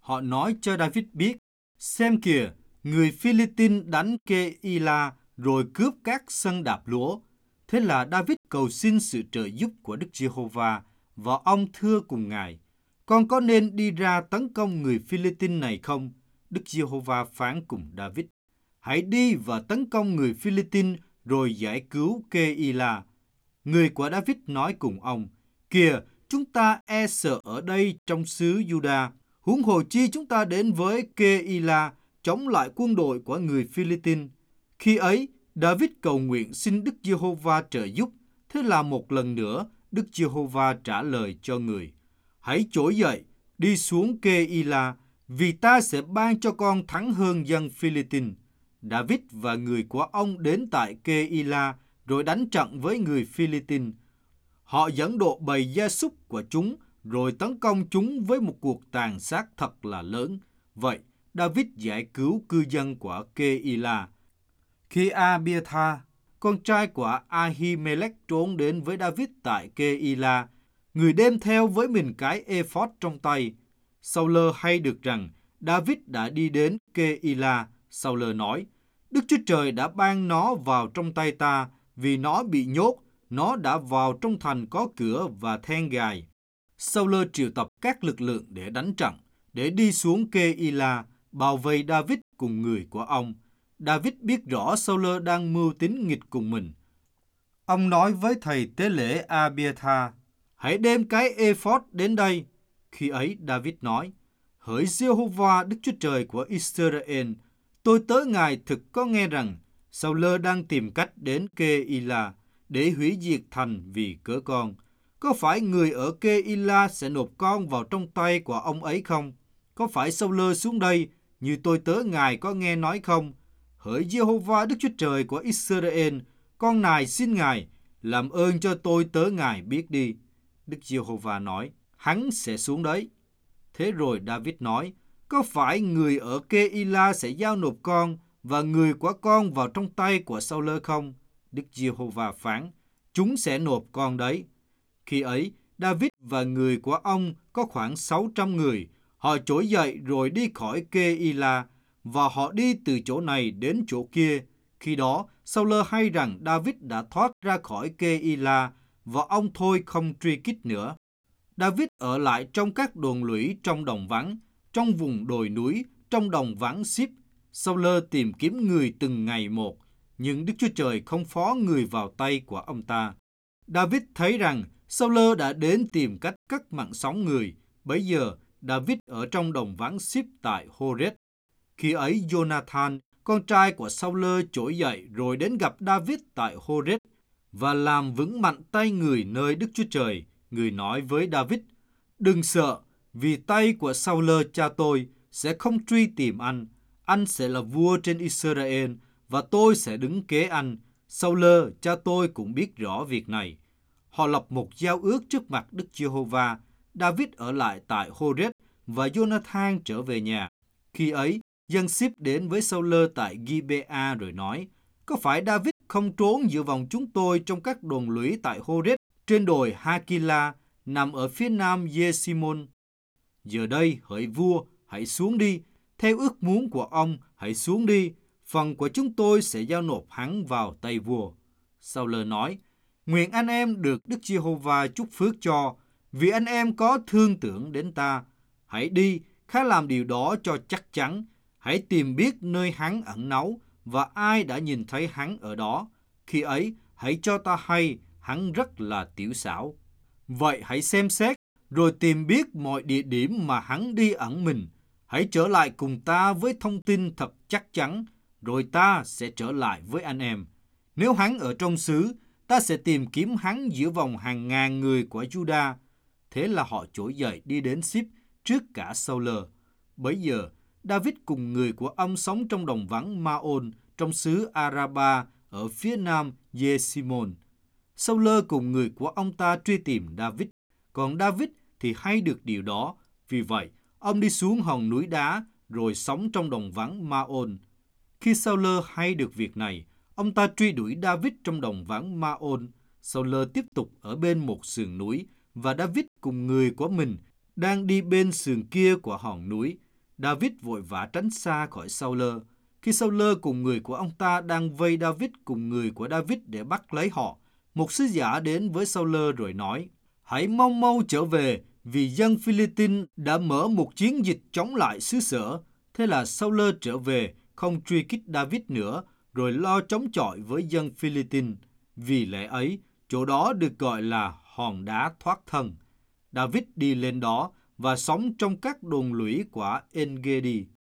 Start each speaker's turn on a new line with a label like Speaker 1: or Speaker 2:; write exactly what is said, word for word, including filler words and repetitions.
Speaker 1: Họ nói cho David biết, xem kìa, người Philippines đánh Kê-i-la rồi cướp các sân đạp lúa. Thế là David cầu xin sự trợ giúp của Đức Giê-hô-va và ông thưa cùng Ngài, con có nên đi ra tấn công người Philippines này không? Đức Giê-hô-va phán cùng David, hãy đi và tấn công người Philippines rồi giải cứu Kê-i-la. Người của David nói cùng ông, kìa, chúng ta e sợ ở đây trong xứ Juda, huống hồ chi chúng ta đến với Kê-i-la chống lại quân đội của người Philippines. Khi ấy, David cầu nguyện xin Đức Giê-hô-va trợ giúp. Thế là một lần nữa, Đức Giê-hô-va trả lời cho người, hãy trỗi dậy, đi xuống Kê-i-la, vì ta sẽ ban cho con thắng hơn dân Philippines. David và người của ông đến tại Kê-i-la rồi đánh trận với người Philippines. Họ dẫn độ bầy gia súc của chúng rồi tấn công chúng với một cuộc tàn sát thật là lớn. Vậy, David giải cứu cư dân của Kê-i-la. Khi Abiathar, con trai của Ahimelech trốn đến với David tại Kê-i-la, người đem theo với mình cái ephod trong tay. Sau-lơ hay được rằng David đã đi đến Kê-i-la. Sau-lơ nói, Đức Chúa Trời đã ban nó vào trong tay ta, vì nó bị nhốt, nó đã vào trong thành có cửa và then gài. Sau-lơ triệu tập các lực lượng để đánh trận, để đi xuống Kê-i-la, bao vây David cùng người của ông. David biết rõ Sau-lơ đang mưu tính nghịch cùng mình. Ông nói với thầy tế lễ Abiathar, hãy đem cái ephod đến đây. Khi ấy David nói, hỡi Giê-hô-va Đức Chúa Trời của Israel, tôi tớ Ngài thực có nghe rằng Sau-lơ đang tìm cách đến Kê-i-la để hủy diệt thành vì cớ con. Có phải người ở Kê-i-la sẽ nộp con vào trong tay của ông ấy không? Có phải Sau-lơ xuống đây như tôi tớ Ngài có nghe nói không? Hỡi Giê-hô-va Đức Chúa Trời của Israel, con nài xin Ngài làm ơn cho tôi tớ Ngài biết đi. Đức Giê-hô-va nói, hắn sẽ xuống đấy. Thế rồi David nói, có phải người ở Kê-i-la sẽ giao nộp con và người của con vào trong tay của Sau-lơ không? Đức Giê-hô-va phán, chúng sẽ nộp con đấy. Khi ấy, David và người của ông có khoảng sáu trăm người. Họ trỗi dậy rồi đi khỏi Kê-i-la, và họ đi từ chỗ này đến chỗ kia. Khi đó, Sau-lơ hay rằng David đã thoát ra khỏi Kê-i-la, và ông thôi không truy kích nữa. David ở lại trong các đồn lũy trong đồng vắng, trong vùng đồi núi, trong đồng vắng Síp. Sau-lơ tìm kiếm người từng ngày một, nhưng Đức Chúa Trời không phó người vào tay của ông ta. David thấy rằng Sau-lơ đã đến tìm cách cắt mạng sống người. Bấy giờ, David ở trong đồng vắng Síp tại Hô-rét. Khi ấy, Jonathan, con trai của Sau-lơ trỗi dậy rồi đến gặp David tại Hô-rét và làm vững mạnh tay người nơi Đức Chúa Trời. Người nói với David, đừng sợ, vì tay của Sau-lơ cha tôi sẽ không truy tìm anh. Anh sẽ là vua trên Israel và tôi sẽ đứng kế anh. Sau-lơ cha tôi cũng biết rõ việc này. Họ lập một giao ước trước mặt Đức Giê-hô-va. David ở lại tại Hô-rét và Jonathan trở về nhà. Khi ấy, dân Síp đến với Sau-lơ tại Gi-bê-a rồi nói, có phải David không trốn giữa vòng chúng tôi trong các đồn lũy tại Hô-rét trên đồi Ha-ki-la nằm ở phía nam Giê-si-môn? Giờ đây, hỡi vua, hãy xuống đi. Theo ước muốn của ông, hãy xuống đi. Phần của chúng tôi sẽ giao nộp hắn vào tay vua. Sau-lơ nói, nguyện anh em được Đức Giê-hô-va chúc phước cho, vì anh em có thương tưởng đến ta. Hãy đi, khá làm điều đó cho chắc chắn. Hãy tìm biết nơi hắn ẩn náu và ai đã nhìn thấy hắn ở đó. Khi ấy, hãy cho ta hay, hắn rất là tiểu xảo. Vậy hãy xem xét, rồi tìm biết mọi địa điểm mà hắn đi ẩn mình. Hãy trở lại cùng ta với thông tin thật chắc chắn, rồi ta sẽ trở lại với anh em. Nếu hắn ở trong xứ, ta sẽ tìm kiếm hắn giữa vòng hàng ngàn người của Juda. Thế là họ trỗi dậy đi đến Síp trước cả Sau-lơ. Bấy giờ, David cùng người của ông sống trong đồng vắng Ma-ôn, trong xứ Araba, ở phía nam Giê-si-môn. Sau-lơ cùng người của ông ta truy tìm David, còn David thì hay được điều đó. Vì vậy, ông đi xuống hòn núi đá, rồi sống trong đồng vắng Ma-ôn. Khi Sau-lơ hay được việc này, ông ta truy đuổi David trong đồng vắng Ma-ôn. Sau-lơ tiếp tục ở bên một sườn núi, và David cùng người của mình đang đi bên sườn kia của hòn núi. David vội vã tránh xa khỏi Saul-ơ. Khi Saul cùng người của ông ta đang vây David cùng người của David để bắt lấy họ, một sứ giả đến với Saul rồi nói: "Hãy mau mau trở về, vì dân Philippines đã mở một chiến dịch chống lại xứ sở." Thế là Saul trở về, không truy kích David nữa, rồi lo chống chọi với dân Philippines. Vì lẽ ấy, chỗ đó được gọi là hòn đá thoát thân. David đi lên đó và sống trong các đồn lũy của En-gedi.